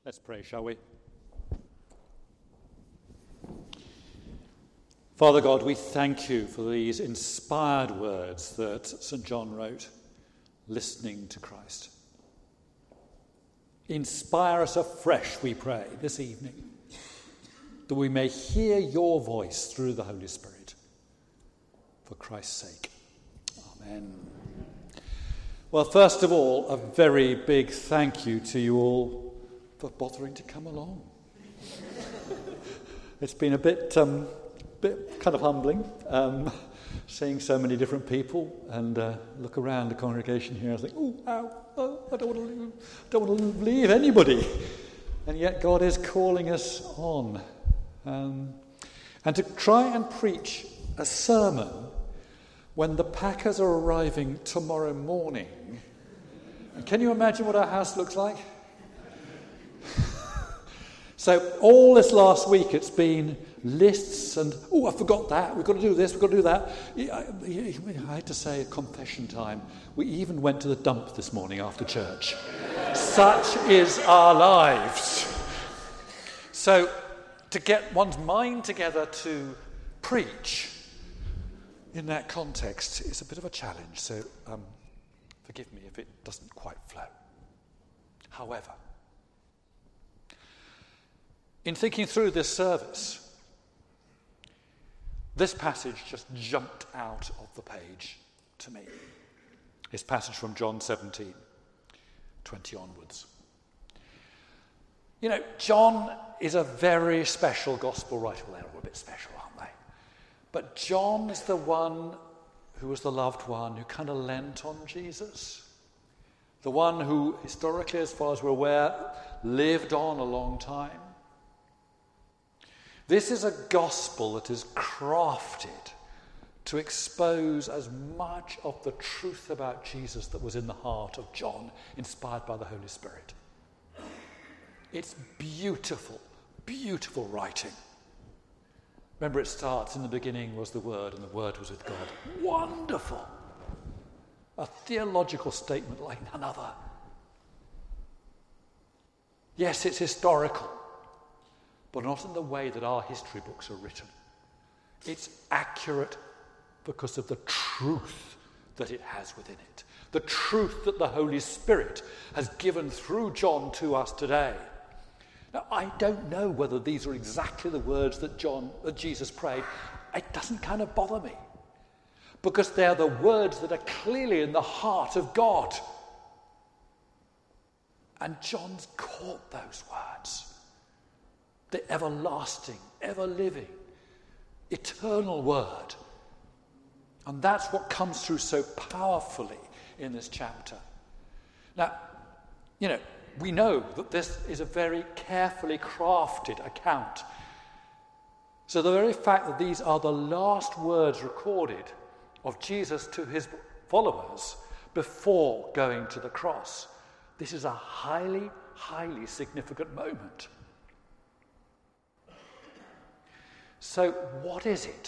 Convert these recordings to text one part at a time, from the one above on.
Let's pray, shall we? Father God, we thank you for these inspired words that St. John wrote, listening to Christ. Inspire us afresh, we pray, this evening, that we may hear your voice through the Holy Spirit. For Christ's sake. Amen. Well, first of all, a very big thank you to you all for bothering to come along. It's been a bit kind of humbling, seeing so many different people, and look around the congregation here and think, I don't want to leave anybody. And yet God is calling us on. And to try and preach a sermon when the Packers are arriving tomorrow morning. And can you imagine what our house looks like? So all this last week it's been lists and, I forgot that, we've got to do this, we've got to do that. I had to say at confession time, we even went to the dump this morning after church. Such is our lives. So to get one's mind together to preach in that context is a bit of a challenge. So forgive me if it doesn't quite flow. However, in thinking through this service, this passage just jumped out of the page to me. This passage from John 17, 20 onwards. You know, John is a very special gospel writer. Well, they're all a bit special, aren't they? But John is the one who was the loved one who kind of lent on Jesus. The one who, historically, as far as we're aware, lived on a long time. This is a gospel that is crafted to expose as much of the truth about Jesus that was in the heart of John, inspired by the Holy Spirit. It's beautiful, beautiful writing. Remember, it starts, in the beginning was the Word, and the Word was with God. Wonderful! A theological statement like none other. Yes, it's historical, but not in the way that our history books are written. It's accurate because of the truth that it has within it. The truth that the Holy Spirit has given through John to us today. Now, I don't know whether these are exactly the words that Jesus prayed. It doesn't kind of bother me, because they're the words that are clearly in the heart of God. And John's caught those words. The everlasting, ever-living, eternal word. And that's what comes through so powerfully in this chapter. Now, you know, we know that this is a very carefully crafted account. So the very fact that these are the last words recorded of Jesus to his followers before going to the cross, this is a highly, highly significant moment. So what is it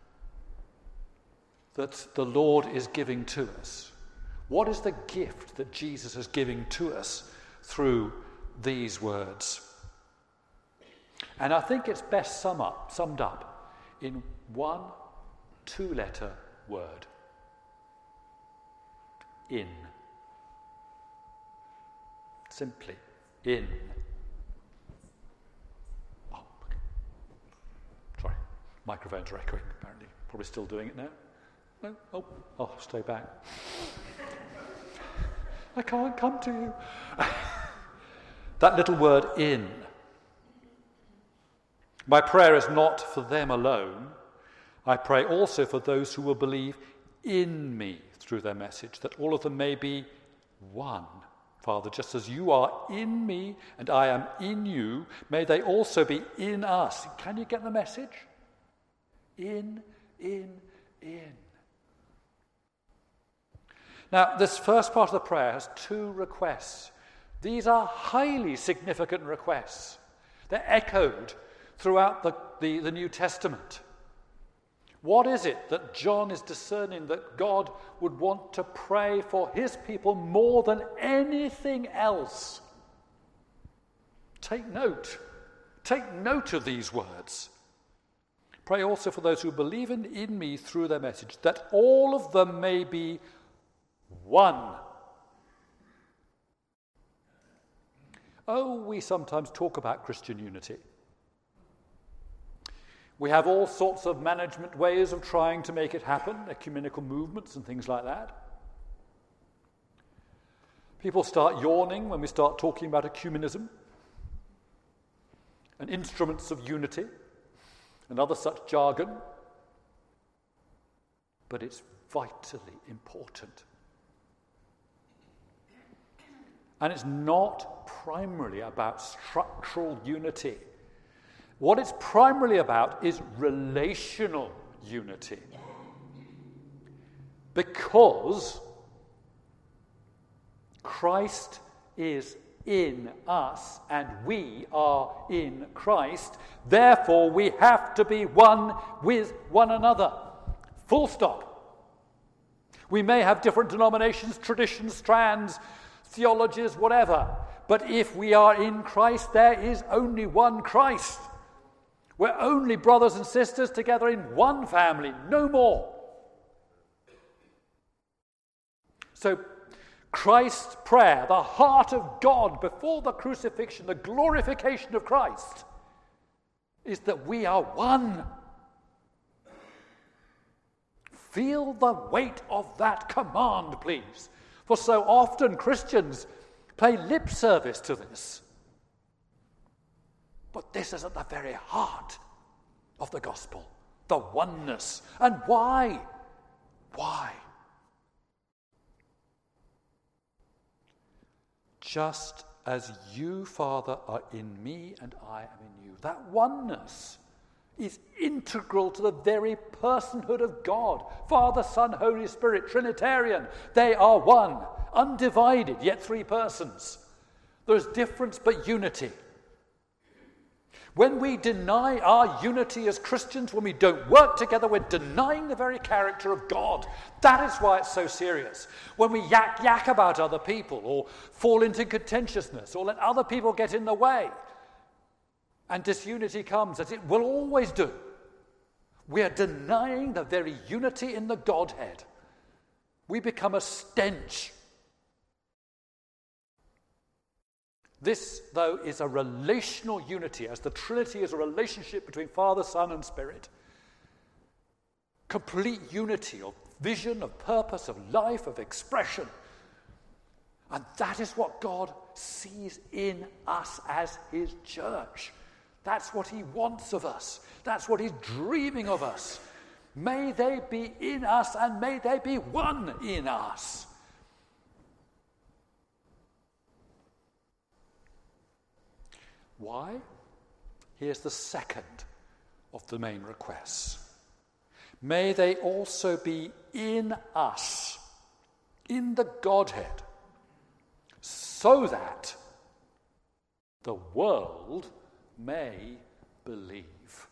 that the Lord is giving to us? What is the gift that Jesus is giving to us through these words? And I think it's best summed up in one 2-letter word. In. Simply, in. Oh, okay. Sorry, microphones are echoing, apparently. Probably still doing it now. No? Oh, I'll stay back. I can't come to you. That little word, in. My prayer is not for them alone. I pray also for those who will believe in me through their message, that all of them may be one. Father, just as you are in me and I am in you, may they also be in us. Can you get the message? In. Now, this first part of the prayer has 2 requests. These are highly significant requests. They're echoed throughout the New Testament. What is it that John is discerning that God would want to pray for his people more than anything else? take note. Take note of these words. Pray also for those who believe in me through their message, that all of them may be one. Oh, we sometimes talk about Christian unity. We have all sorts of management ways of trying to make it happen, ecumenical movements and things like that. People start yawning when we start talking about ecumenism and instruments of unity and other such jargon. But it's vitally important. And it's not primarily about structural unity. What it's primarily about is relational unity. Because Christ is in us and we are in Christ, therefore we have to be one with one another. Full stop. We may have different denominations, traditions, strands, theologies, whatever, but if we are in Christ, there is only one Christ. We're only brothers and sisters together in one family, no more. So Christ's prayer, the heart of God before the crucifixion, the glorification of Christ, is that we are one. Feel the weight of that command, please. For so often Christians pay lip service to this. But this is at the very heart of the gospel, the oneness. And why? Why? Just as you, Father, are in me and I am in you. That oneness is integral to the very personhood of God. Father, Son, Holy Spirit, Trinitarian. They are one, undivided, yet three persons. There's difference but unity. When we deny our unity as Christians, when we don't work together, we're denying the very character of God. That is why it's so serious. When we yak about other people or fall into contentiousness or let other people get in the way and disunity comes, as it will always do, we are denying the very unity in the Godhead. We become a stench. This, though, is a relational unity, as the Trinity is a relationship between Father, Son, and Spirit. Complete unity of vision, of purpose, of life, of expression. And that is what God sees in us as his church. That's what he wants of us. That's what he's dreaming of us. May they be in us and may they be one in us. Why? Here's the second of the main requests. May they also be in us, in the Godhead, so that the world may believe.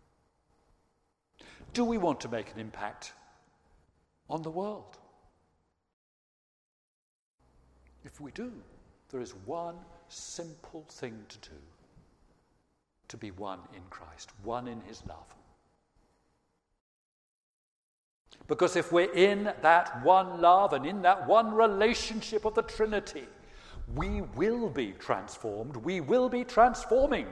Do we want to make an impact on the world? If we do, there is one simple thing to do. To be one in Christ, one in his love. Because if we're in that one love and in that one relationship of the Trinity, we will be transformed. We will be transforming.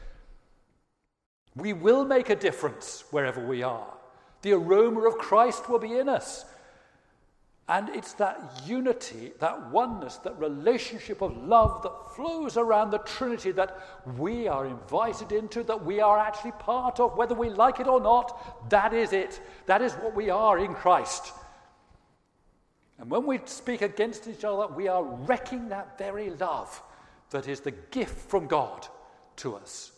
We will make a difference wherever we are. The aroma of Christ will be in us. And it's that unity, that oneness, that relationship of love that flows around the Trinity that we are invited into, that we are actually part of, whether we like it or not. That is it. That is what we are in Christ. And when we speak against each other, we are wrecking that very love that is the gift from God to us.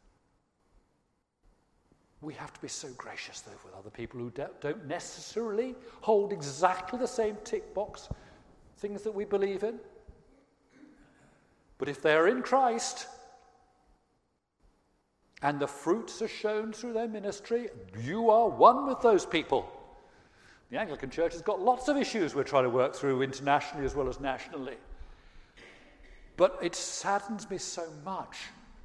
We have to be so gracious, though, with other people who don't necessarily hold exactly the same tick box things that we believe in. But if they're in Christ and the fruits are shown through their ministry, you are one with those people. The Anglican Church has got lots of issues we're trying to work through internationally as well as nationally. But it saddens me so much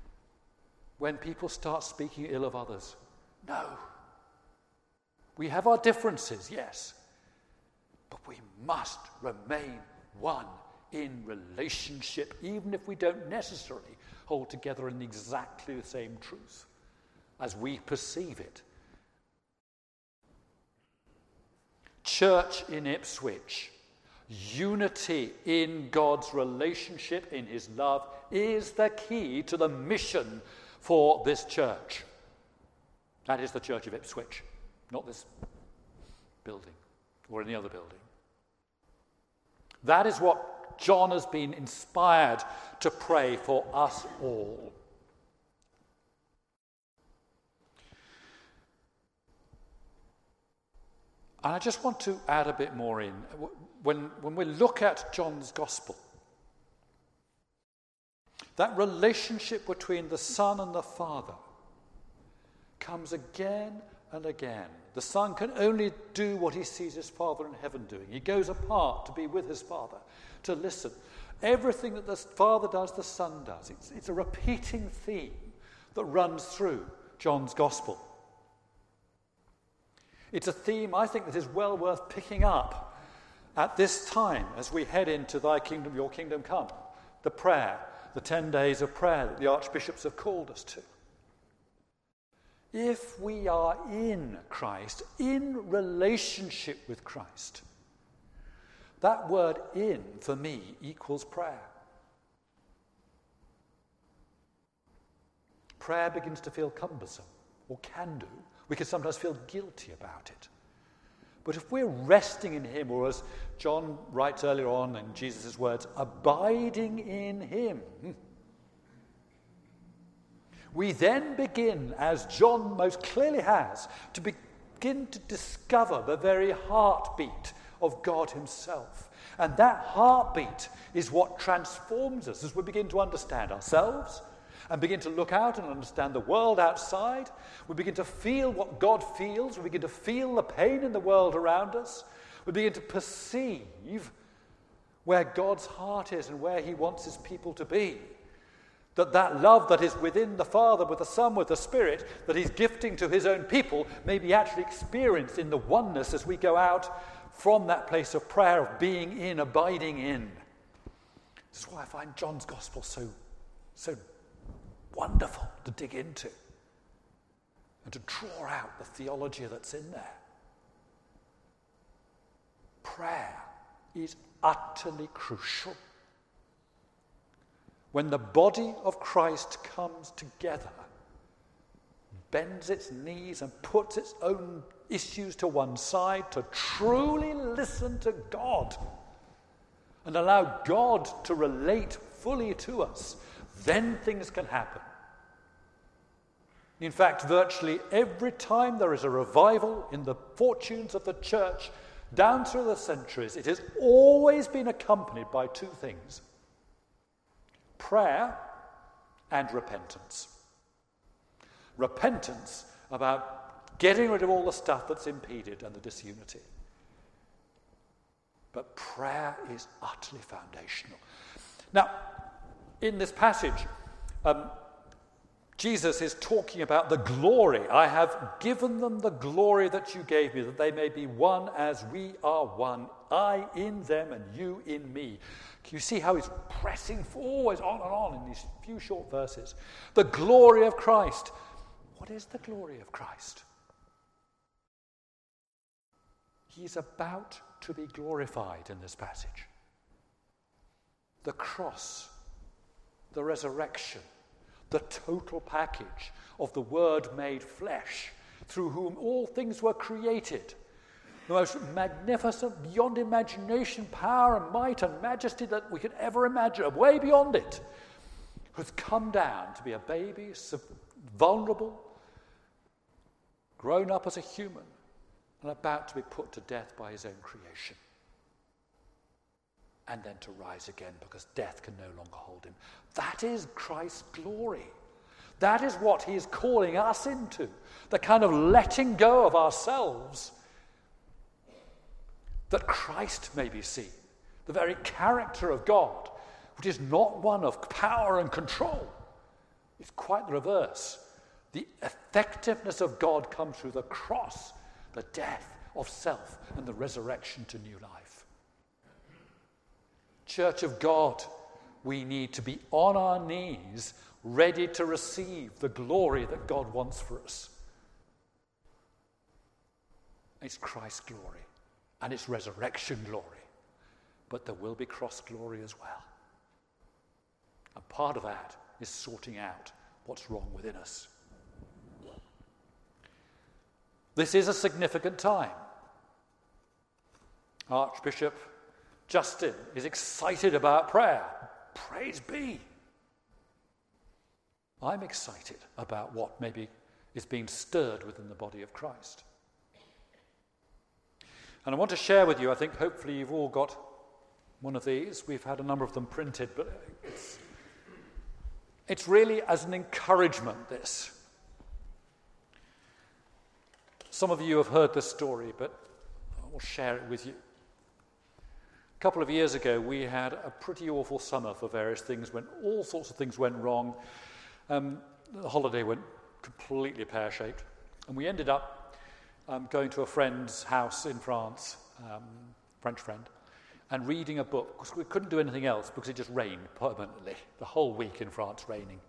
when people start speaking ill of others. No. We have our differences, yes, but we must remain one in relationship, even if we don't necessarily hold together in exactly the same truth as we perceive it. Church in Ipswich, unity in God's relationship, in his love, is the key to the mission for this church. That is the Church of Ipswich, not this building or any other building. That is what John has been inspired to pray for us all. And I just want to add a bit more in. When we look at John's Gospel, that relationship between the Son and the Father comes again and again. The Son can only do what he sees his Father in heaven doing. He goes apart to be with his Father, to listen. Everything that the Father does, the Son does. It's a repeating theme that runs through John's Gospel. It's a theme, I think, that is well worth picking up at this time as we head into Thy kingdom, Your kingdom come. The prayer, the 10 days of prayer that the archbishops have called us to. If we are in Christ, in relationship with Christ, that word in, for me, equals prayer. Prayer begins to feel cumbersome, or can do. We can sometimes feel guilty about it. But if we're resting in him, or as John writes earlier on in Jesus' words, abiding in him, we then begin, as John most clearly has, to begin to discover the very heartbeat of God himself. And that heartbeat is what transforms us as we begin to understand ourselves and begin to look out and understand the world outside. We begin to feel what God feels. We begin to feel the pain in the world around us. We begin to perceive where God's heart is and where he wants his people to be. That love that is within the Father, with the Son, with the Spirit, that he's gifting to his own people, may be actually experienced in the oneness as we go out from that place of prayer, of being in, abiding in. This is why I find John's Gospel so wonderful to dig into and to draw out the theology that's in there. Prayer is utterly crucial. When the body of Christ comes together, bends its knees and puts its own issues to one side to truly listen to God and allow God to relate fully to us, then things can happen. In fact, virtually every time there is a revival in the fortunes of the church down through the centuries, it has always been accompanied by two things: prayer and repentance. Repentance about getting rid of all the stuff that's impeded and the disunity. But prayer is utterly foundational. Now, in this passage, Jesus is talking about the glory. I have given them the glory that you gave me, that they may be one as we are one, I in them and you in me. Can you see how he's pressing forward on and on in these few short verses? The glory of Christ. What is the glory of Christ? He's about to be glorified in this passage. The cross, the resurrection, the total package of the Word made flesh, through whom all things were created. The most magnificent, beyond imagination, power and might and majesty that we could ever imagine, way beyond it, has come down to be a baby, vulnerable, grown up as a human, and about to be put to death by his own creation. And then to rise again, because death can no longer hold him. That is Christ's glory. That is what he is calling us into, the kind of letting go of ourselves, that Christ may be seen, the very character of God, which is not one of power and control, It's quite the reverse. The effectiveness of God comes through the cross, the death of self, and the resurrection to new life. Church of God, we need to be on our knees, ready to receive the glory that God wants for us. It's Christ's glory, and it's resurrection glory. But there will be cross glory as well. And part of that is sorting out what's wrong within us. This is a significant time. Archbishop Justin is excited about prayer. Praise be. I'm excited about what maybe is being stirred within the body of Christ. And I want to share with you, I think hopefully you've all got one of these. We've had a number of them printed, but it's really as an encouragement, this. Some of you have heard this story, but I will share it with you. A couple of years ago, we had a pretty awful summer for various things, when all sorts of things went wrong. The holiday went completely pear-shaped, and we ended up going to a friend's house in France, French friend, and reading a book, because we couldn't do anything else because it just rained permanently, the whole week in France raining.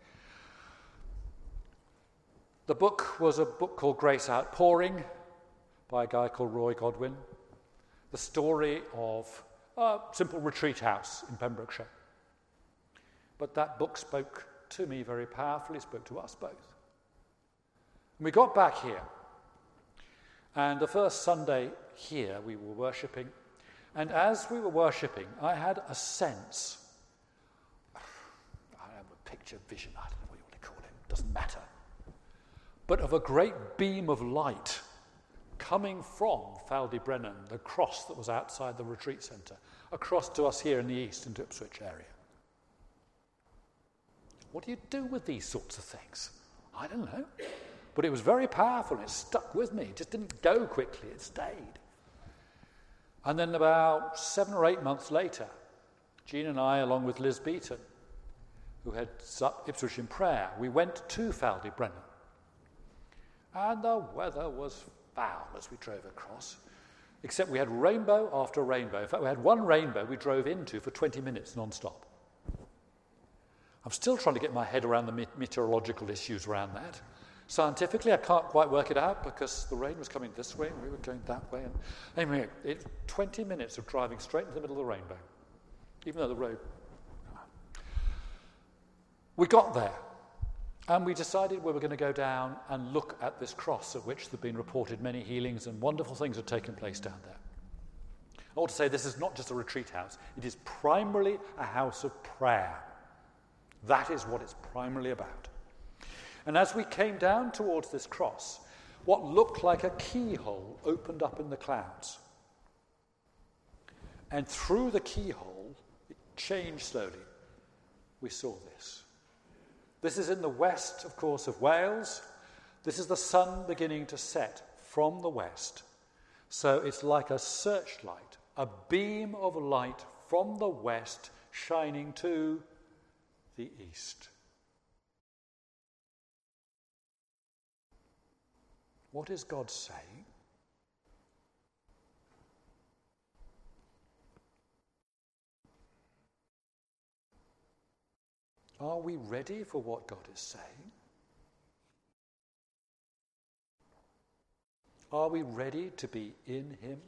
The book was a book called Grace Outpouring by a guy called Roy Godwin, the story of a simple retreat house in Pembrokeshire. But that book spoke to me very powerfully, spoke to us both. And we got back here, and the first Sunday here we were worshipping, and as we were worshipping, I had a sense, I don't know, a picture, vision, I don't know what you want to call it, doesn't matter, but of a great beam of light coming from Faldybrennen, the cross that was outside the retreat centre, across to us here in the east, into Ipswich area. What do you do with these sorts of things? I don't know. But it was very powerful, and it stuck with me. It just didn't go quickly, it stayed. And then about 7 or 8 months later, Jean and I, along with Liz Beaton, who heads up Ipswich in Prayer, we went to Faldybrennen. And the weather was foul as we drove across, except we had rainbow after rainbow. In fact, we had one rainbow we drove into for 20 minutes non-stop. I'm still trying to get my head around the meteorological issues around that. Scientifically, I can't quite work it out because the rain was coming this way and we were going that way. And anyway, it's 20 minutes of driving straight into the middle of the rainbow, even though the road... We got there, and we decided we were going to go down and look at this cross, at which there have been reported many healings and wonderful things have taken place down there. I want to say this is not just a retreat house. It is primarily a house of prayer. That is what it's primarily about. And as we came down towards this cross, what looked like a keyhole opened up in the clouds. And through the keyhole, it changed slowly. We saw this. This is in the west, of course, of Wales. This is the sun beginning to set from the west. So it's like a searchlight, a beam of light from the west shining to the east. What is God saying? Are we ready for what God is saying? Are we ready to be in Him?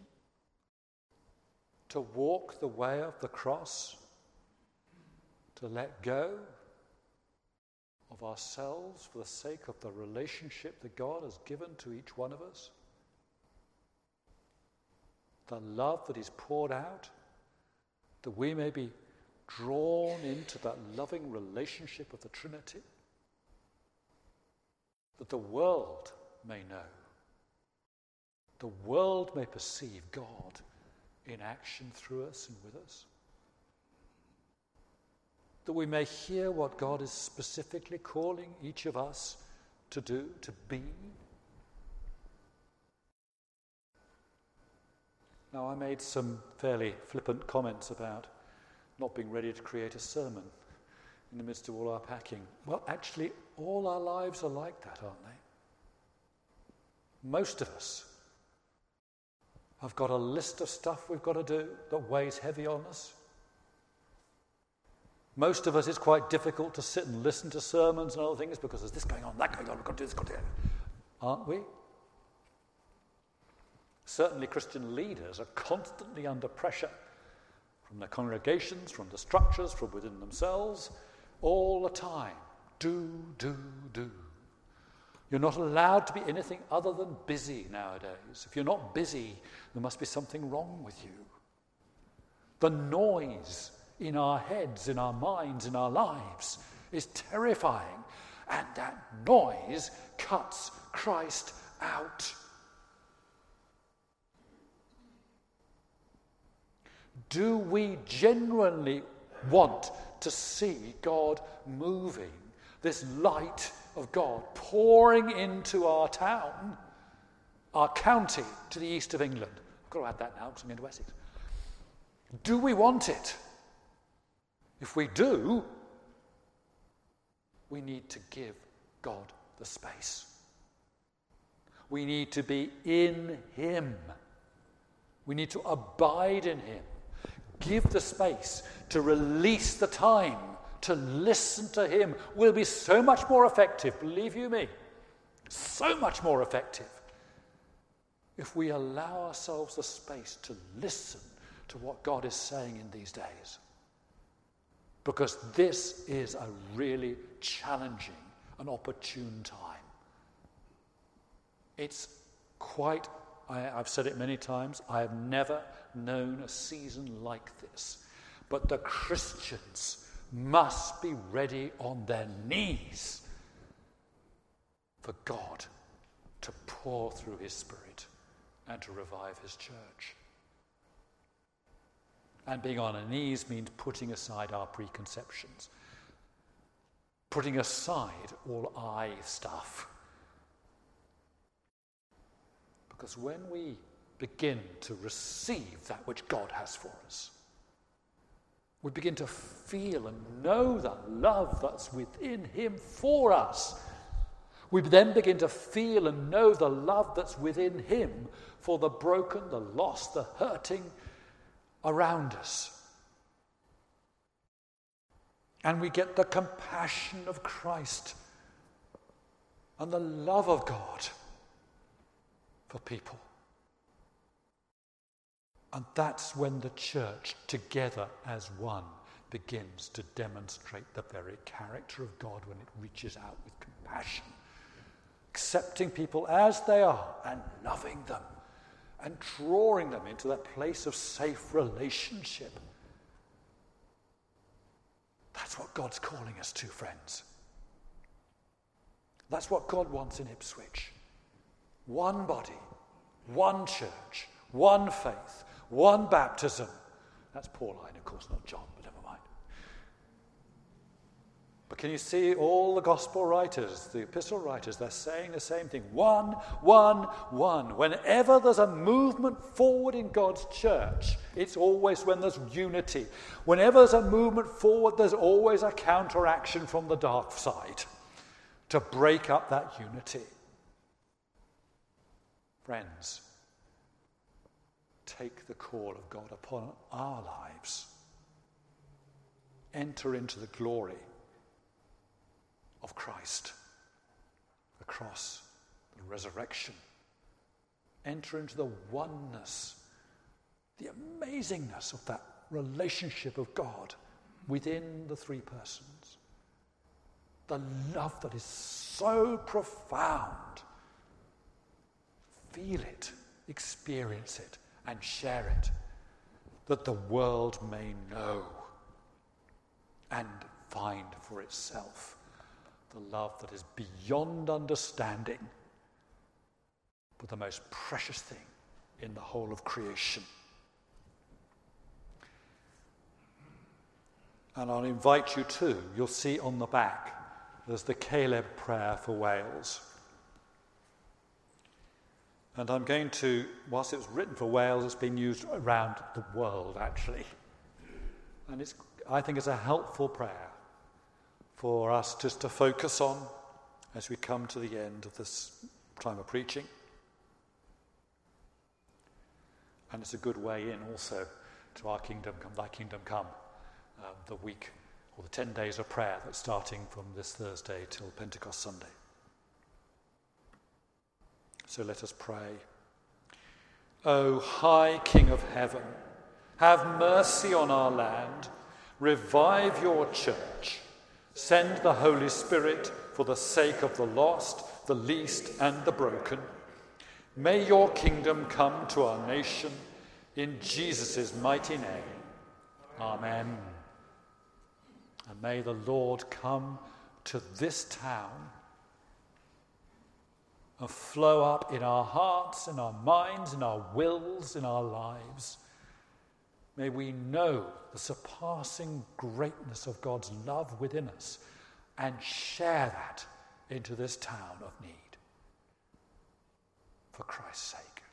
To walk the way of the cross? To let go of ourselves for the sake of the relationship that God has given to each one of us? The love that is poured out, that we may be drawn into that loving relationship of the Trinity, that the world may know, the world may perceive God in action through us and with us, that we may hear what God is specifically calling each of us to do, to be. Now, I made some fairly flippant comments about not being ready to create a sermon. in the midst of all our packing? Well, actually, all our lives are like that, aren't they? Most of us have got a list of stuff we've got to do that weighs heavy on us. Most of us, it's quite difficult to sit and listen to sermons and other things because there's this going on, that going on, we've got to do this, got to do that. Aren't we? Certainly Christian leaders are constantly under pressure from their congregations, from the structures, from within themselves, all the time. Do. You're not allowed to be anything other than busy nowadays. If you're not busy, there must be something wrong with you. The noise in our heads, in our minds, in our lives is terrifying. And that noise cuts Christ out. Do we genuinely want to see God moving, this light of God pouring into our town, our county to the east of England? I've got to add that now because I'm into Essex. Do we want it? If we do, we need to give God the space. We need to be in Him. We need to abide in Him. Give the space to release the time to listen to Him. We'll be so much more effective, believe you me, so much more effective if we allow ourselves the space to listen to what God is saying in these days. Because this is a really challenging and opportune time. It's quite, I've said it many times, I have never known a season like this. But the Christians must be ready on their knees for God to pour through His Spirit and to revive His church. And being on our knees means putting aside our preconceptions, putting aside all I stuff. Because when we begin to receive that which God has for us, we begin to feel and know the love that's within Him for us. We then begin to feel and know the love that's within Him for the broken, the lost, the hurting around us. And we get the compassion of Christ and the love of God for people. And that's when the church, together as one, begins to demonstrate the very character of God when it reaches out with compassion, accepting people as they are and loving them and drawing them into that place of safe relationship. That's what God's calling us to, friends. That's what God wants in Ipswich. One body, one church, one faith, one baptism. That's Pauline, of course, not John, but never mind. But can you see all the gospel writers, the epistle writers, they're saying the same thing. One. Whenever there's a movement forward in God's church, it's always when there's unity. Whenever there's a movement forward, there's always a counteraction from the dark side to break up that unity. Friends, take the call of God upon our lives. Enter into the glory of Christ, the cross, the resurrection. Enter into the oneness, the amazingness of that relationship of God within the three persons. The love that is so profound. Feel it, experience it, and share it, that the world may know and find for itself the love that is beyond understanding, but the most precious thing in the whole of creation. And I'll invite you to, you'll see on the back, there's the Caleb prayer for Wales. And I'm going to, whilst it was written for Wales, it's been used around the world, actually. And I think it's a helpful prayer for us just to focus on as we come to the end of this time of preaching. And it's a good way in also to our kingdom come, thy kingdom come, the week or the 10 days of prayer that's starting from this Thursday till Pentecost Sunday. So let us pray. O high King of heaven, have mercy on our land, revive your church, send the Holy Spirit for the sake of the lost, the least and the broken. May your kingdom come to our nation in Jesus' mighty name. Amen. And may the Lord come to this town and flow up in our hearts, in our minds, in our wills, in our lives. May we know the surpassing greatness of God's love within us and share that into this town of need. For Christ's sake.